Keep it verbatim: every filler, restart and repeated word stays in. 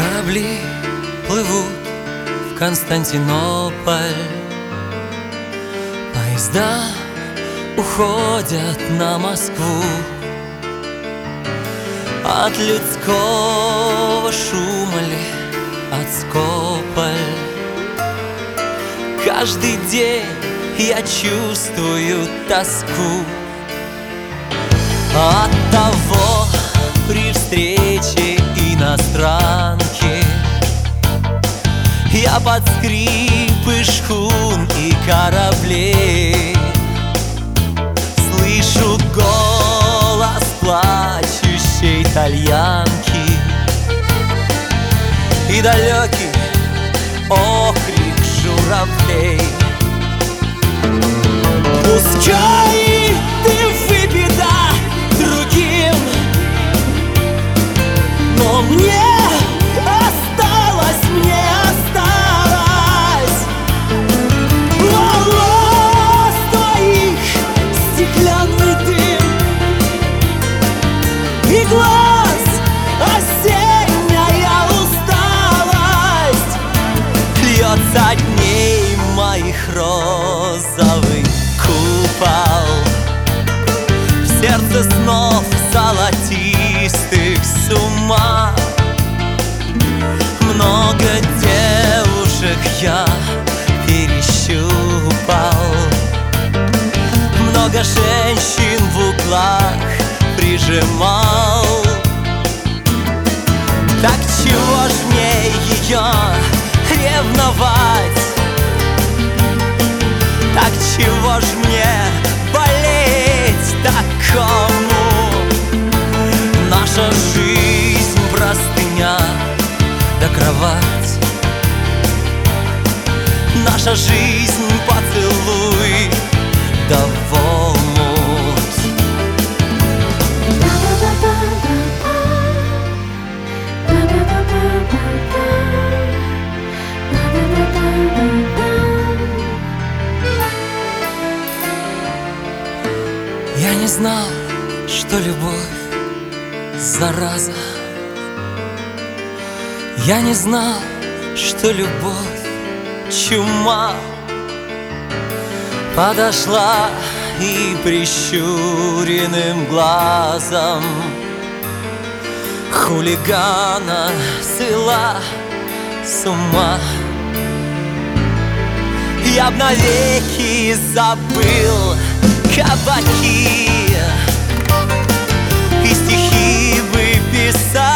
Корабли плывут в Константинополь, поезда уходят на Москву. От людского шума ли, от скополь, каждый день я чувствую тоску. От того при встрече иностранки я под скрипы шхун и кораблей слышу голос плачущей итальянки и далекий окрик журавлей. Пускай ты выпита другим, но мне осталось, мне осталось волос твоих стеклянный дым и глаз осенняя усталость. Льется дней моих розовый купол, в сердце снов золотистых с ума. Много девушек я перещупал, много женщин в углах прижимал. Так чего ж мне ее ревновать? Так чего ж мне болеть такому? Наша жизнь простыня да кровать, наша жизнь поцелуй да в омут. Я не знал, что любовь зараза. Я не знал, что любовь чума. Подошла и прищуренным глазом хулигана свела с ума. Я б навеки забыл кабаки и стихи бы писал